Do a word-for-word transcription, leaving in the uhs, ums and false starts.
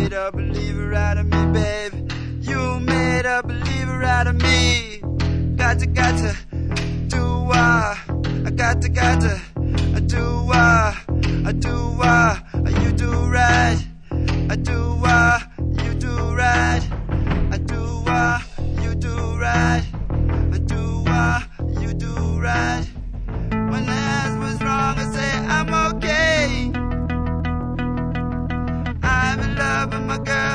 made a believer out of me, babe. You made a believer out of me. Got to, got to do uh, I got to, got to I do uh, I do uh, you do right. I do uh, you do right. I do uh, you do right. I do uh, you do right. When last was wrong, I say I'm okay. I'm in love with my girl.